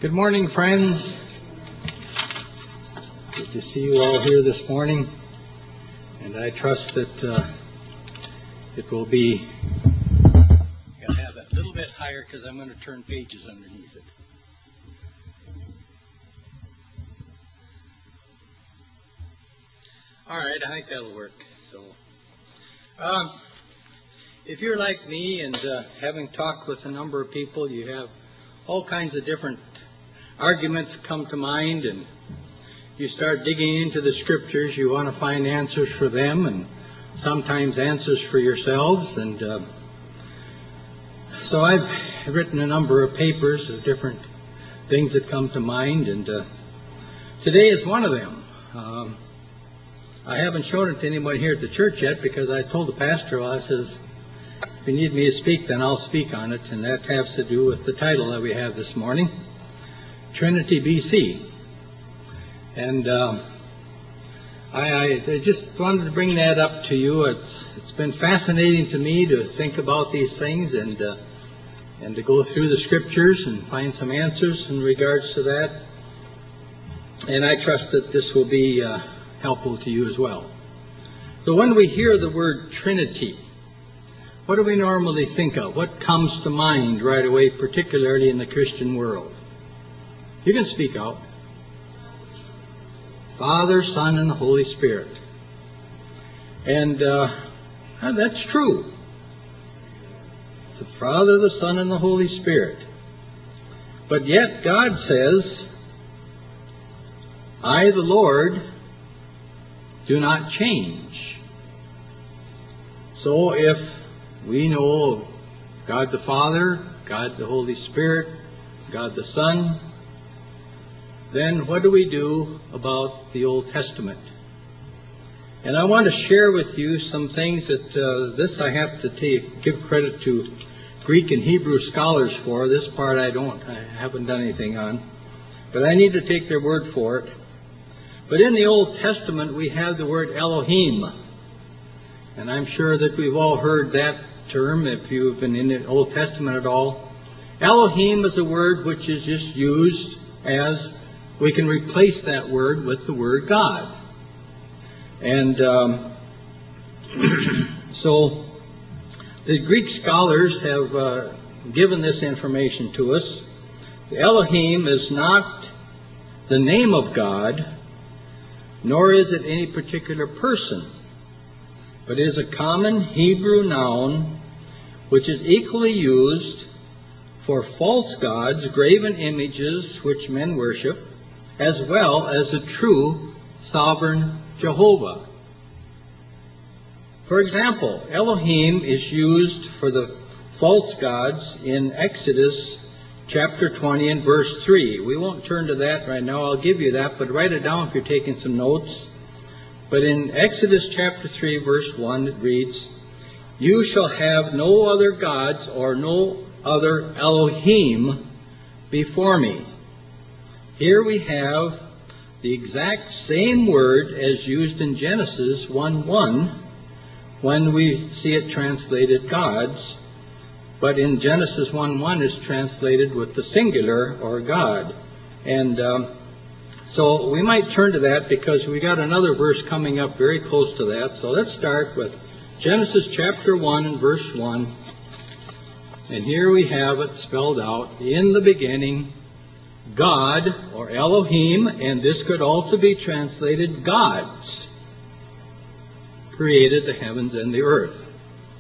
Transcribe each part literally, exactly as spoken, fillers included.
Good morning, friends. Good to see you all here this morning. And I trust that uh, it will be, I'll have it a little bit higher because I'm going to turn pages underneath it. All right, I think that'll work. So, um, if you're like me and uh, having talked with a number of people, you have all kinds of different arguments come to mind, and you start digging into the scriptures. You want to find answers for them, and sometimes answers for yourselves. And uh, so I've written a number of papers of different things that come to mind, and uh, today is one of them. Um, I haven't shown it to anyone here at the church yet because I told the pastor, well, I says, if you need me to speak, then I'll speak on it, and that has to do with the title that we have this morning, Trinity B C. And um, I, I just wanted to bring that up to you. It's it's been fascinating to me to think about these things and uh, and to go through the scriptures and find some answers in regards to that. And I trust that this will be uh, helpful to you as well. So when we hear the word Trinity, what do we normally think of? What comes to mind right away, particularly in the Christian world? You can speak out. Father, Son, and the Holy Spirit. And uh, that's true. The Father, the Son, and the Holy Spirit. But yet God says, I, the Lord, do not change. So if we know of God the Father, God the Holy Spirit, God the Son, then what do we do about the Old Testament? And I want to share with you some things that uh, this I have to take, give credit to Greek and Hebrew scholars for. This part I don't, I haven't done anything on. But I need to take their word for it. But in the Old Testament we have the word Elohim. And I'm sure that we've all heard that term if you've been in the Old Testament at all. Elohim is a word which is just used as we can replace that word with the word God. And um, so the Greek scholars have uh, given this information to us. The Elohim is not the name of God, nor is it any particular person, but is a common Hebrew noun which is equally used for false gods, graven images which men worship, as well as a true sovereign Jehovah. For example, Elohim is used for the false gods in Exodus chapter twenty and verse three. We won't turn to that right now. I'll give you that, but write it down if you're taking some notes. But in Exodus chapter three, verse one, it reads, You shall have no other gods or no other Elohim before me. Here we have the exact same word as used in Genesis one one when we see it translated gods, but in Genesis one one it's translated with the singular or God. And um, so we might turn to that because we got another verse coming up very close to that. So let's start with Genesis chapter one and verse one. And here we have it spelled out, in the beginning, God, or Elohim, and this could also be translated gods, created the heavens and the earth.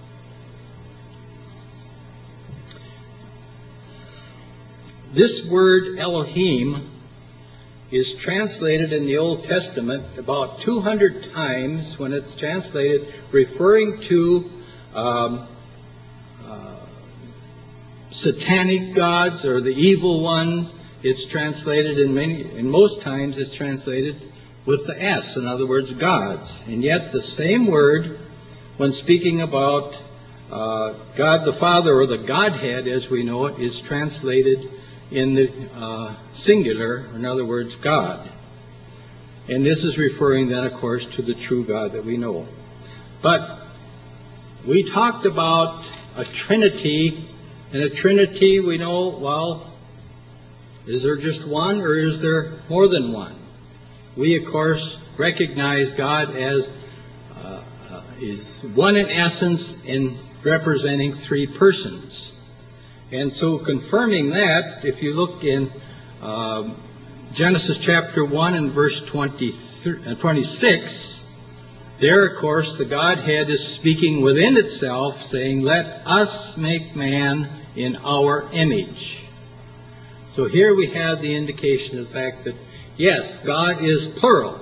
This word Elohim is translated in the Old Testament about two hundred times when it's translated, referring to um, uh, satanic gods or the evil ones. It's translated in many, in most times it's translated with the S, in other words, gods. And yet the same word, when speaking about uh, God the Father or the Godhead as we know it, is translated in the uh, singular, in other words, God. And this is referring then, of course, to the true God that we know. But we talked about a Trinity, and a Trinity we know, well, Is there just one, or is there more than one? We, of course, recognize God as uh, uh, is one in essence in representing three persons. And so confirming that, if you look in uh, Genesis chapter one and verse twenty-six, there, of course, the Godhead is speaking within itself, saying, "Let us make man in our image." So here we have the indication of the fact that, yes, God is plural.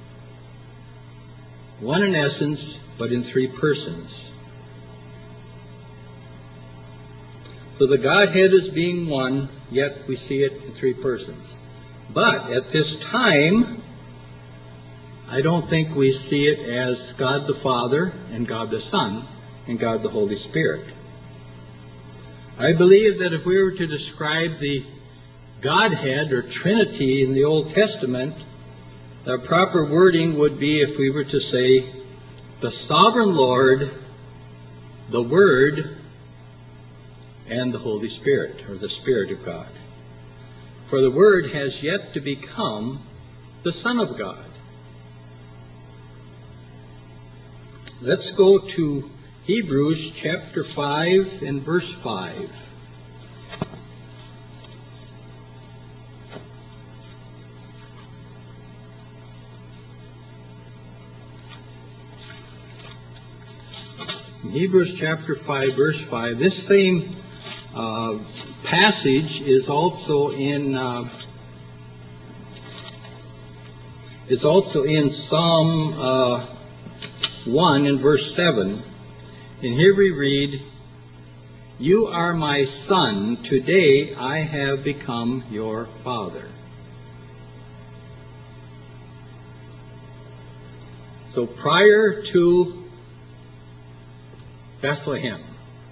One in essence, but in three persons. So the Godhead is being one, yet we see it in three persons. But at this time, I don't think we see it as God the Father and God the Son and God the Holy Spirit. I believe that if we were to describe the Godhead or Trinity in the Old Testament, the proper wording would be if we were to say the Sovereign Lord, the Word, and the Holy Spirit, or the Spirit of God. For the Word has yet to become the Son of God. Let's go to Hebrews chapter five and verse five. In Hebrews chapter five, verse five, this same uh, passage is also in uh, is also in Psalm uh, one in verse seven. And here we read, "You are my son, today I have become your father." So prior to Bethlehem,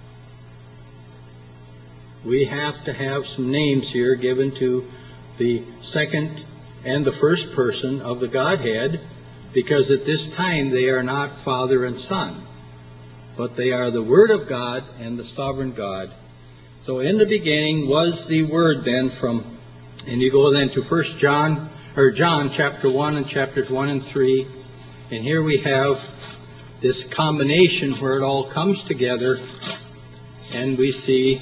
we have to have some names here given to the second and the first person of the Godhead, because at this time they are not Father and Son, but they are the Word of God and the Sovereign God. So in the beginning was the Word then from, and you go then to First John, or John chapter one and chapters one and three, and here we have this combination where it all comes together, and we see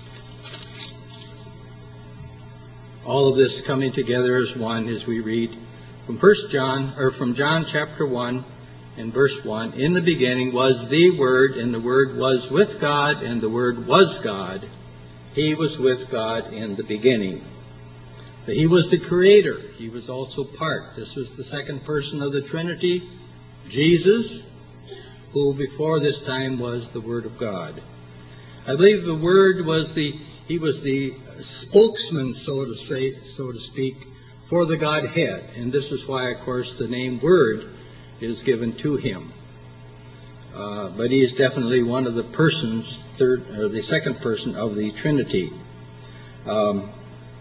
all of this coming together as one as we read from First John, or from John chapter one and verse one. "In the beginning was the Word, and the Word was with God, and the Word was God. He was with God in the beginning." He was the Creator. He was also part. This was the second person of the Trinity, Jesus, who before this time was the Word of God. I believe the Word was the, he was the spokesman, so to say, so to speak, for the Godhead. And this is why, of course, the name Word is given to him. Uh, but he is definitely one of the persons, third, or the second person of the Trinity. Um,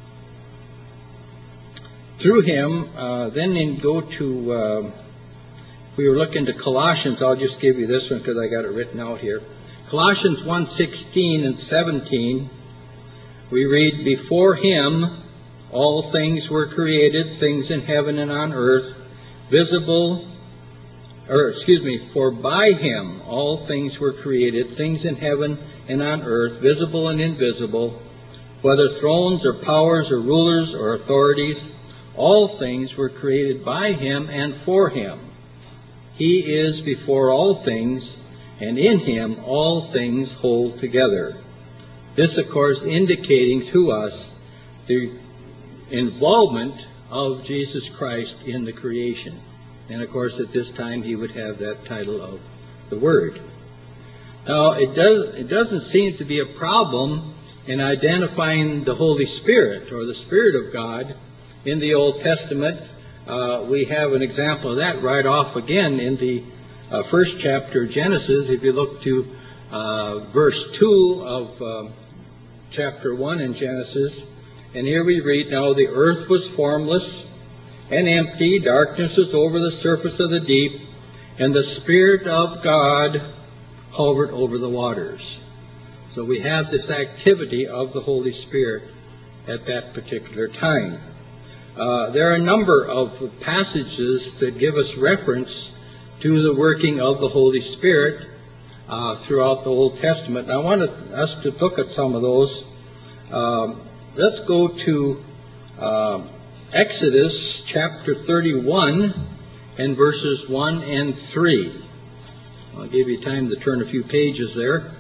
through him, uh, then in go to, uh, we were looking to Colossians. I'll just give you this one because I got it written out here. Colossians one sixteen and seventeen, we read, "Before him all things were created, things in heaven and on earth, visible, or excuse me, for by him all things were created, things in heaven and on earth, visible and invisible, whether thrones or powers or rulers or authorities, all things were created by him and for him. He is before all things, and in him all things hold together." This, of course, indicating to us the involvement of Jesus Christ in the creation. And, of course, at this time he would have that title of the Word. Now, it, does, it doesn't seem to be a problem in identifying the Holy Spirit or the Spirit of God in the Old Testament. Uh, we have an example of that right off again in the uh, first chapter of Genesis. If you look to uh, verse two of uh, chapter one in Genesis, and here we read, "Now the earth was formless and empty, darkness was over the surface of the deep, and the Spirit of God hovered over the waters." So we have this activity of the Holy Spirit at that particular time. Uh, there are a number of passages that give us reference to the working of the Holy Spirit uh, throughout the Old Testament. And I wanted us to look at some of those. Um, let's go to uh, Exodus chapter thirty-one and verses one and three. I'll give you time to turn a few pages there.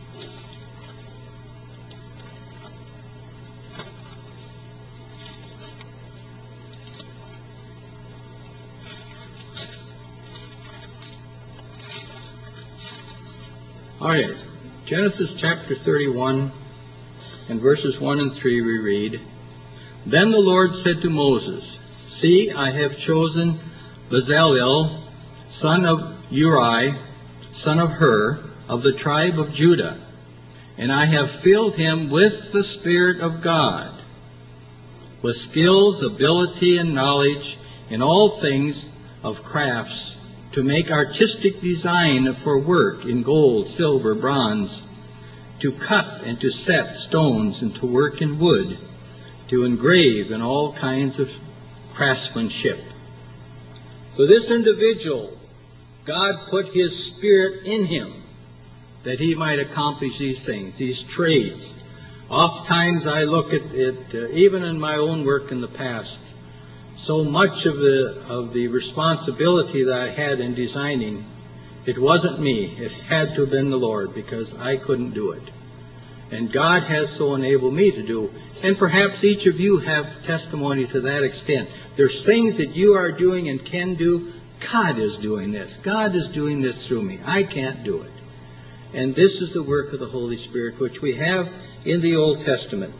All right, Genesis chapter thirty-one and verses one and three we read, Then the Lord said to Moses, See, I have chosen Bezalel, son of Uri, son of Hur, of the tribe of Judah, and I have filled him with the Spirit of God, with skills, ability, and knowledge in all things of crafts, to make artistic design for work in gold, silver, bronze, to cut and to set stones and to work in wood, to engrave in all kinds of craftsmanship. So this individual, God put His Spirit in him that he might accomplish these things, these trades. Oftentimes I look at it, uh, even in my own work in the past, so much of the of the responsibility that I had in designing, it wasn't me. It had to have been the Lord, because I couldn't do it. And God has so enabled me to do. And perhaps each of you have testimony to that extent. There's things that you are doing and can do. God is doing this. God is doing this through me. I can't do it. And this is the work of the Holy Spirit, which we have in the Old Testament,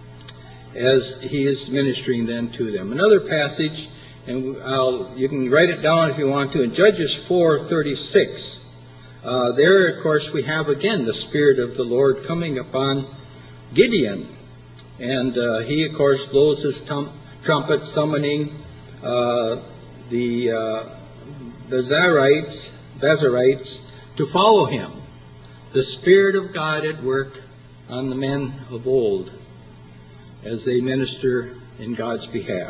as He is ministering then to them. Another passage, and I'll, you can write it down if you want to, in Judges four thirty-six. Uh, there, of course, we have again the Spirit of the Lord coming upon Gideon. And uh, he, of course, blows his tum- trumpet, summoning uh, the uh, Bezarites, Bezarites to follow him. The Spirit of God at work on the men of old as they minister in God's behalf.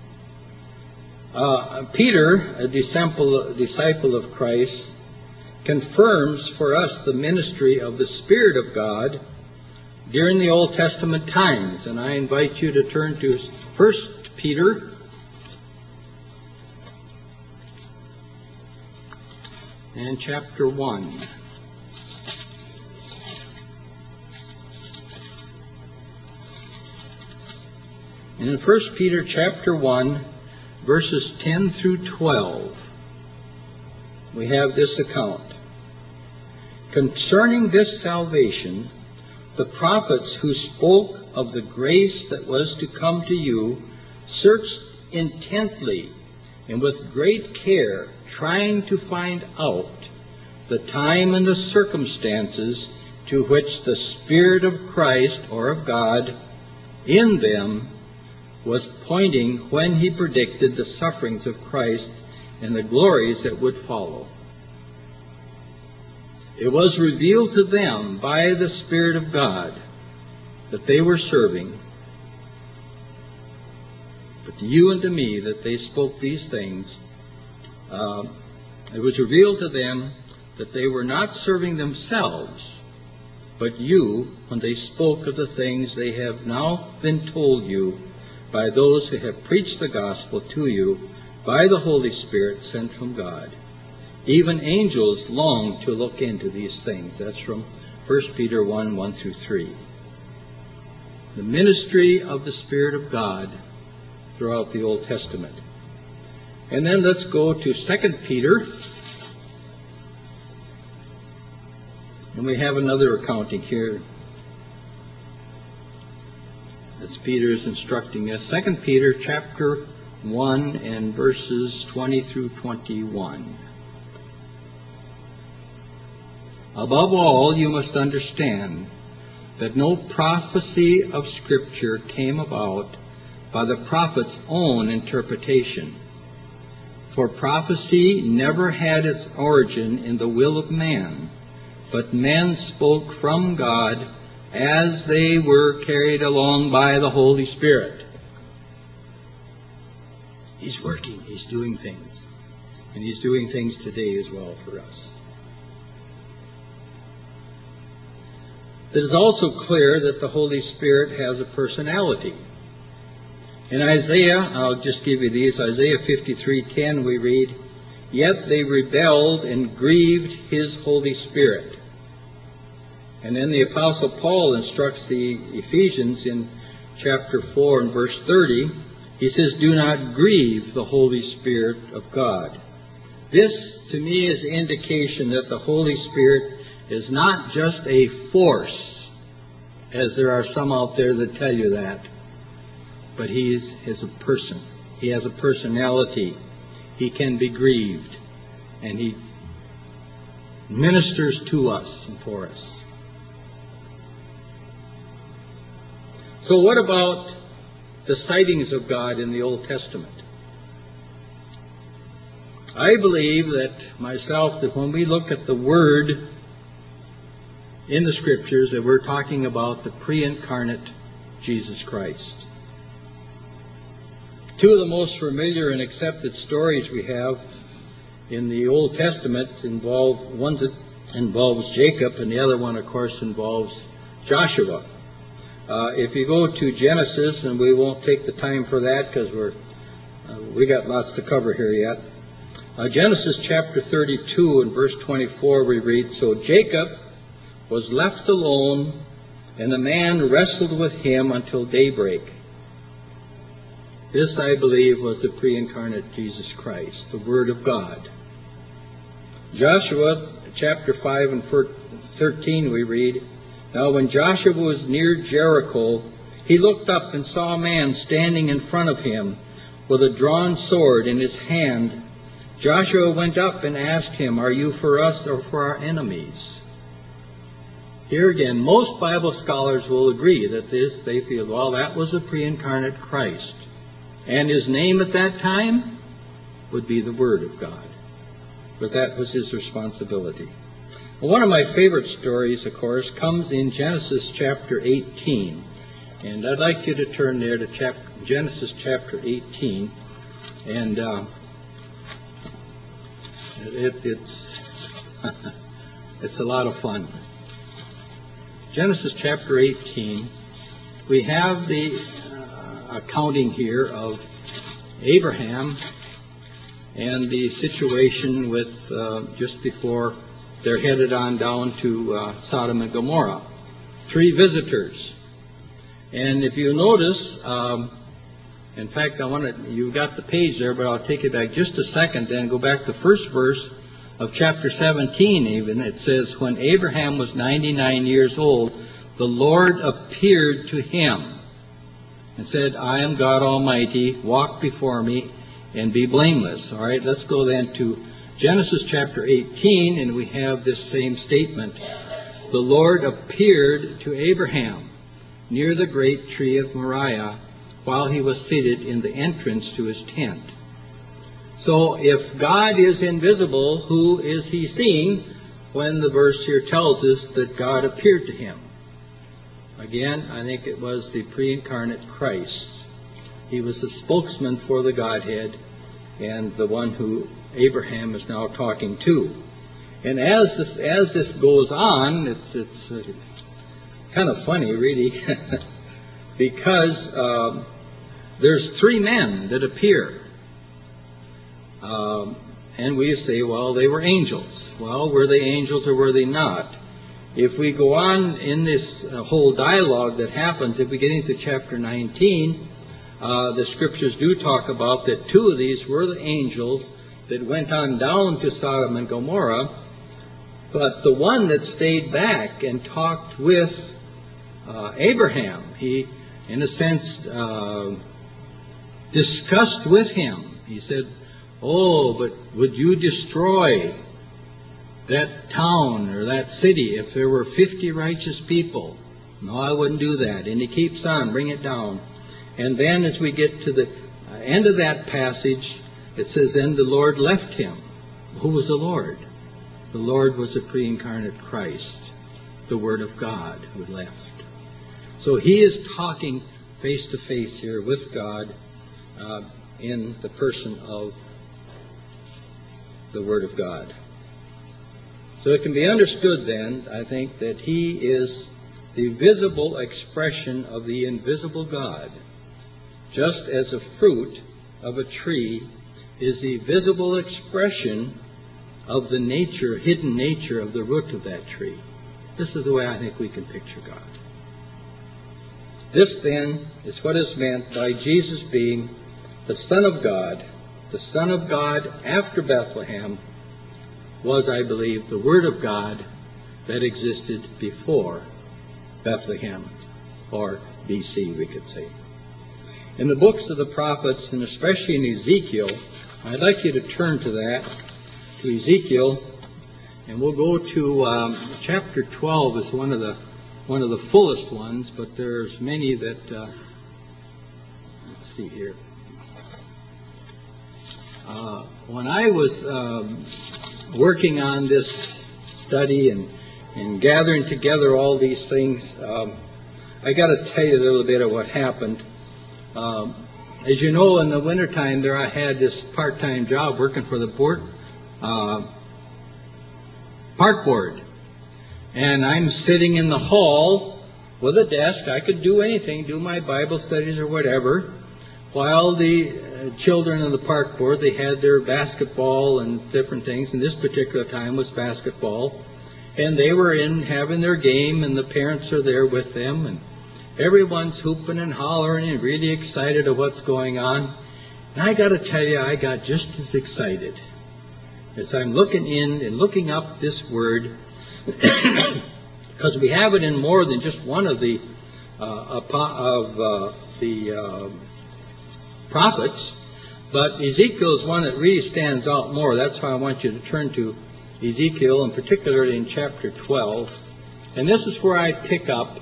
Uh, Peter, a disciple, a disciple of Christ, confirms for us the ministry of the Spirit of God during the Old Testament times. And I invite you to turn to First Peter and chapter one. And in First Peter chapter one, verses ten through twelve, we have this account. Concerning this salvation, the prophets who spoke of the grace that was to come to you searched intently and with great care, trying to find out the time and the circumstances to which the Spirit of Christ, or of God, in them was pointing when He predicted the sufferings of Christ and the glories that would follow. It was revealed to them by the Spirit of God that they were serving, but to you and to me that they spoke these things. Uh, it was revealed to them that they were not serving themselves, but you, when they spoke of the things they have now been told you by those who have preached the gospel to you by the Holy Spirit sent from God. Even angels long to look into these things. That's from First Peter one, one through three. The ministry of the Spirit of God throughout the Old Testament. And then let's go to Second Peter. And we have another accounting here. As Peter is instructing us. Second Peter chapter one and verses twenty through twenty-one. Above all, you must understand that no prophecy of Scripture came about by the prophet's own interpretation. For prophecy never had its origin in the will of man, but men spoke from God as they were carried along by the Holy Spirit. He's working, He's doing things. And He's doing things today as well for us. It is also clear that the Holy Spirit has a personality. In Isaiah, I'll just give you these, Isaiah fifty-three ten we read, "Yet they rebelled and grieved His Holy Spirit." And then the Apostle Paul instructs the Ephesians in chapter four and verse thirty. He says, "Do not grieve the Holy Spirit of God." This, to me, is indication that the Holy Spirit is not just a force, as there are some out there that tell you that, but He is, is a person. He has a personality. He can be grieved, and He ministers to us and for us. So what about the sightings of God in the Old Testament? I believe that myself, that when we look at the Word in the Scriptures, that we're talking about the pre-incarnate Jesus Christ. Two of the most familiar and accepted stories we have in the Old Testament involve, one that involves Jacob, and the other one, of course, involves Joshua. Uh, if you go to Genesis, and we won't take the time for that because we're uh, we got lots to cover here yet. Uh, Genesis chapter thirty-two and verse twenty-four we read, "So Jacob was left alone, and the man wrestled with him until daybreak." This, I believe, was the pre-incarnate Jesus Christ, the Word of God. Joshua chapter five and thirteen we read, "Now when Joshua was near Jericho, he looked up and saw a man standing in front of him with a drawn sword in his hand. Joshua went up and asked him, 'Are you for us or for our enemies?'" Here again, most Bible scholars will agree that this, they feel, well, that was a pre-incarnate Christ. And His name at that time would be the Word of God. But that was His responsibility. Well, one of my favorite stories, of course, comes in Genesis chapter eighteen. And I'd like you to turn there to chap- Genesis chapter eighteen. And uh, it, it's, it's a lot of fun. Genesis chapter eighteen, we have the uh, accounting here of Abraham and the situation with uh, just before they're headed on down to uh, Sodom and Gomorrah. Three visitors. And if you notice, um, in fact, I want to, you've got the page there, but I'll take it back just a second and go back to the first verse of chapter seventeen even. It says, "When Abraham was ninety-nine years old, the Lord appeared to him and said, 'I am God Almighty, walk before me and be blameless.'" All right, let's go then to Genesis chapter eighteen, and we have this same statement. "The Lord appeared to Abraham near the great tree of Moriah while he was seated in the entrance to his tent." So if God is invisible, who is He seeing when the verse here tells us that God appeared to him? Again, I think it was the pre-incarnate Christ. He was the spokesman for the Godhead and the one who Abraham is now talking to. And as this as this goes on, it's it's uh, kind of funny, really, because uh, there's three men that appear. Um, and we say, well, they were angels. Well, were they angels or were they not? If we go on in this uh, whole dialogue that happens, if we get into chapter nineteen, uh, the Scriptures do talk about that two of these were the angels that went on down to Sodom and Gomorrah, but the one that stayed back and talked with uh, Abraham, he, in a sense, uh, discussed with him. He said, "Oh, but would you destroy that town or that city if there were fifty righteous people?" "No, I wouldn't do that." And he keeps on, bring it down. And then as we get to the end of that passage, it says, "Then the Lord left him." Who was the Lord? The Lord was the pre-incarnate Christ, the Word of God, who left. So he is talking face to face here with God uh, in the person of the Word of God. So it can be understood then, I think, that he is the visible expression of the invisible God, just as a fruit of a tree is the visible expression of the nature, hidden nature of the root of that tree. This is the way I think we can picture God. This, then, is what is meant by Jesus being the Son of God. The Son of God after Bethlehem was, I believe, the Word of God that existed before Bethlehem, or B C, we could say. In the books of the prophets, and especially in Ezekiel, I'd like you to turn to that, to Ezekiel, and we'll go to um, chapter twelve is one of the one of the fullest ones, but there's many that, uh, let's see here. Uh, when I was um, working on this study and, and gathering together all these things, um, I got to tell you a little bit of what happened. Um, as you know, in the wintertime there I had this part-time job working for the board, uh, park board. And I'm sitting in the hall with a desk. I could do anything, do my Bible studies or whatever, while the uh, children of the park board, they had their basketball and different things. And this particular time was basketball. And they were in having their game, and the parents are there with them. And everyone's hooping and hollering and really excited of what's going on. And I got to tell you, I got just as excited as I'm looking in and looking up this word, because we have it in more than just one of the uh, of uh, the uh, prophets, but Ezekiel is one that really stands out more. That's why I want you to turn to Ezekiel, and particularly in chapter twelve. And this is where I pick up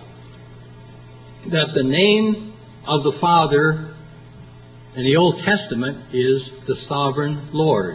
that the name of the Father in the Old Testament is the Sovereign Lord.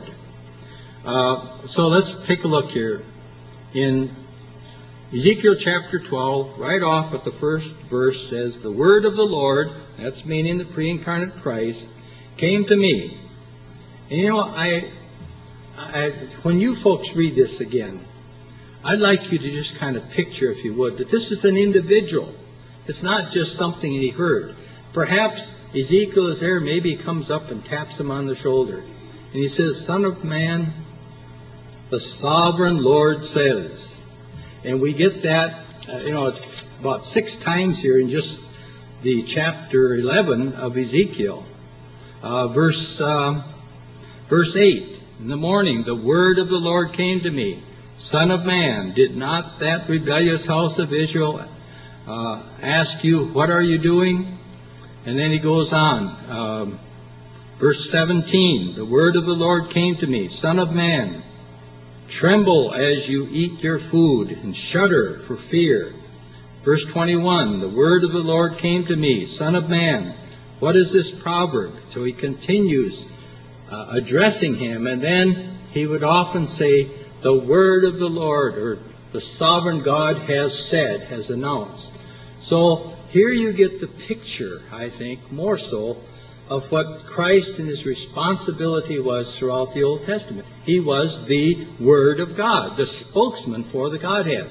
Uh, so let's take a look here. In Ezekiel chapter twelve, right off at the first verse says, "The word of the Lord," that's meaning the pre-incarnate Christ, "came to me." And you know, I, I, when you folks read this again, I'd like you to just kind of picture, if you would, that this is an individual. It's not just something he heard. Perhaps Ezekiel is there, maybe he comes up and taps him on the shoulder. And he says, "Son of man, the sovereign Lord says." And we get that, uh, you know, it's about six times here in just the chapter eleven of Ezekiel. Uh, verse, um, verse eight, "In the morning the word of the Lord came to me, Son of man, did not that rebellious house of Israel uh, ask you, what are you doing?" And then he goes on. Um, verse seventeen, "The word of the Lord came to me, Son of man, tremble as you eat your food, and shudder for fear." Verse twenty-one, "The word of the Lord came to me, Son of man, what is this proverb?" So he continues uh, addressing him, and then he would often say, "The word of the Lord," or "the sovereign God has said," has announced. So here you get the picture, I think, more so, of what Christ and his responsibility was throughout the Old Testament. He was the Word of God, the spokesman for the Godhead.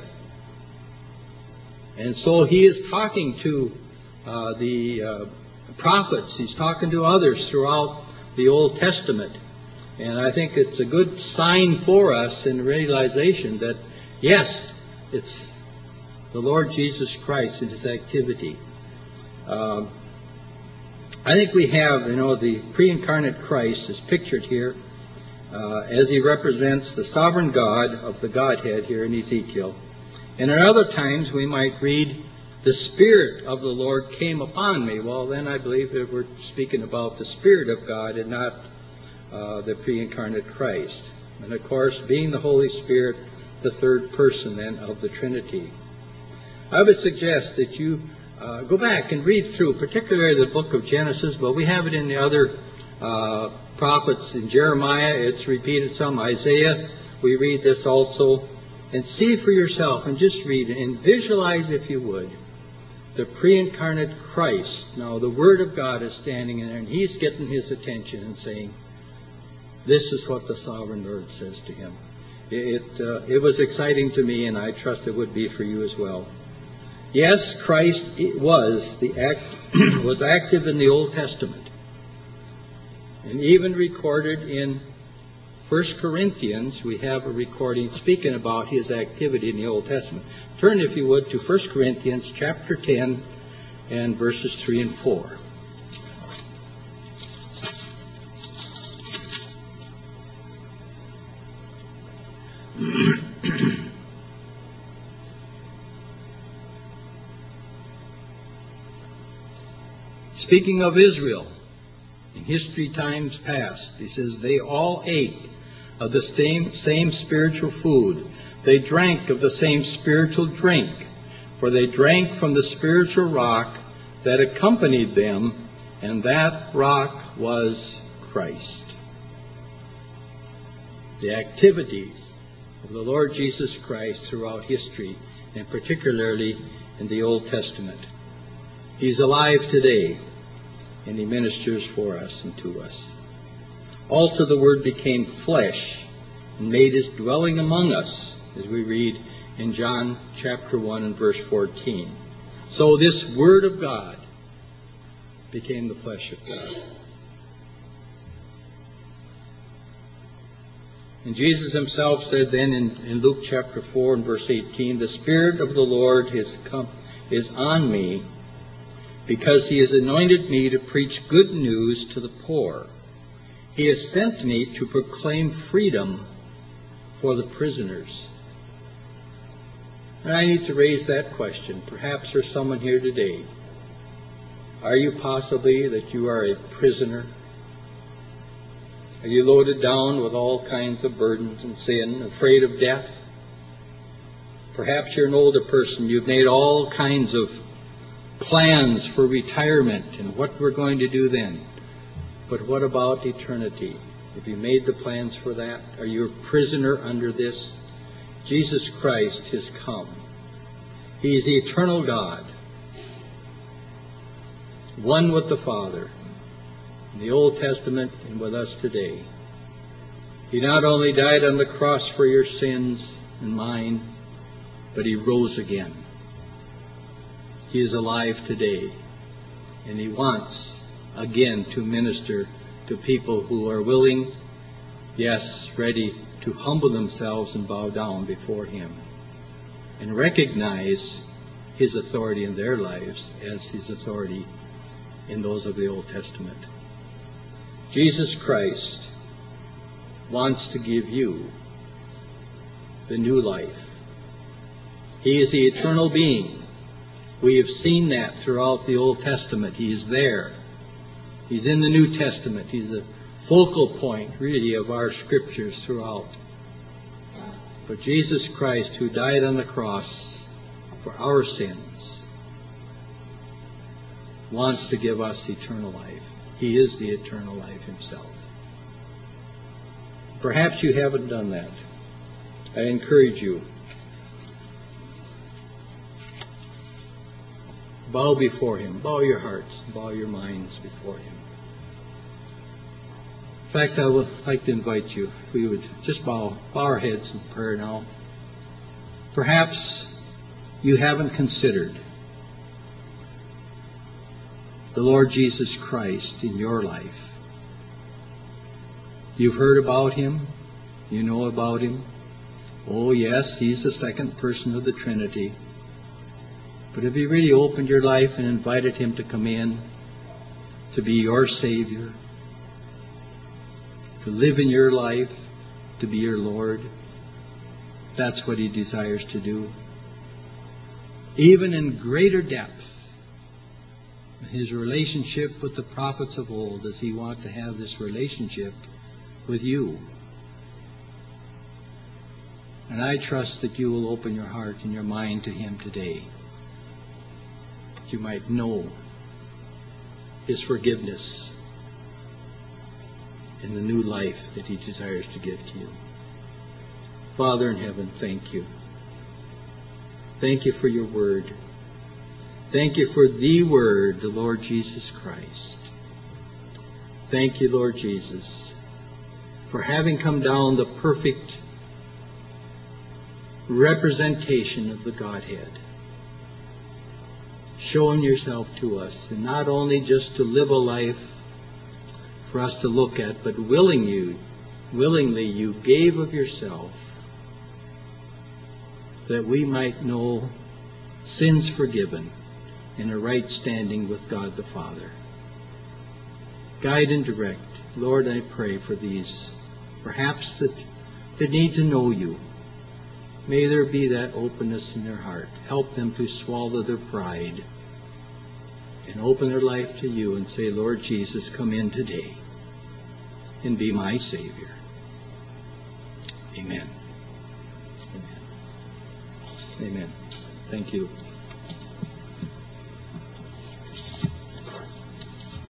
And so he is talking to uh, the uh, prophets. He's talking to others throughout the Old Testament. And I think it's a good sign for us in realization that, yes, it's the Lord Jesus Christ and his activity. Um, I think we have, you know, the pre-incarnate Christ is pictured here uh, as he represents the sovereign God of the Godhead here in Ezekiel. And at other times we might read, "The Spirit of the Lord came upon me." Well, then I believe that we're speaking about the Spirit of God and not uh, the pre-incarnate Christ. And of course, being the Holy Spirit, the third person then of the Trinity. I would suggest that you Uh, go back and read through, particularly the book of Genesis, but we have it in the other uh, prophets. In Jeremiah, it's repeated some. Isaiah, we read this also. And see for yourself, and just read it, and visualize, if you would, the pre-incarnate Christ. Now the Word of God is standing in there, and he's getting his attention and saying, this is what the sovereign Lord says to him. It, uh, it was exciting to me, and I trust it would be for you as well. Yes, Christ was the act, was active in the Old Testament, and even recorded in First Corinthians. We have a recording speaking about his activity in the Old Testament. Turn, if you would, to First Corinthians chapter ten and verses three and four. Speaking of Israel, in history times past, he says, they all ate of the same, same spiritual food. They drank of the same spiritual drink, for they drank from the spiritual rock that accompanied them, and that rock was Christ. The activities of the Lord Jesus Christ throughout history, and particularly in the Old Testament. He's alive today, and he ministers for us and to us. Also the Word became flesh and made his dwelling among us, as we read in John chapter one and verse fourteen. So this Word of God became the flesh of God. And Jesus himself said then in, in Luke chapter four and verse eighteen, the Spirit of the Lord is, come, is on me, because he has anointed me to preach good news to the poor. He has sent me to proclaim freedom for the prisoners. And I need to raise that question. Perhaps there's someone here today. Are you possibly that you are a prisoner? Are you loaded down with all kinds of burdens and sin, afraid of death? Perhaps you're an older person. You've made all kinds of plans for retirement and what we're going to do then. But what about eternity? Have you made the plans for that? Are you a prisoner under this? Jesus Christ has come. He is the eternal God, one with the Father, in the Old Testament and with us today. He not only died on the cross for your sins and mine, but he rose again. He is alive today, and he wants again to minister to people who are willing, yes, ready to humble themselves and bow down before him and recognize his authority in their lives as his authority in those of the Old Testament. Jesus Christ wants to give you the new life. He is the eternal being. We have seen that throughout the Old Testament. He is there. He's in the New Testament. He's a focal point, really, of our scriptures throughout. But Jesus Christ, who died on the cross for our sins, wants to give us eternal life. He is the eternal life himself. Perhaps you haven't done that. I encourage you. Bow before him. Bow your hearts. Bow your minds before him. In fact, I would like to invite you, if we would just bow, bow our heads in prayer now. Perhaps you haven't considered the Lord Jesus Christ in your life. You've heard about him. You know about him. Oh, yes, he's the second person of the Trinity. But have you really opened your life and invited him to come in, to be your Savior, to live in your life, to be your Lord? That's what he desires to do. Even in greater depth, his relationship with the prophets of old, does he want to have this relationship with you? And I trust that you will open your heart and your mind to him today, that you might know his forgiveness and the new life that he desires to give to you. Father in heaven, thank you. Thank you for your word. Thank you for the Word, the Lord Jesus Christ. Thank you, Lord Jesus, for having come down the perfect representation of the Godhead, showing yourself to us, and not only just to live a life for us to look at, but willing you, willingly you gave of yourself that we might know sins forgiven and a right standing with God the Father. Guide and direct. Lord, I pray for these, perhaps that, that need to know you. May there be that openness in their heart. Help them to swallow their pride and open their life to you and say, Lord Jesus, come in today and be my Savior. Amen. Amen. Amen. Thank you.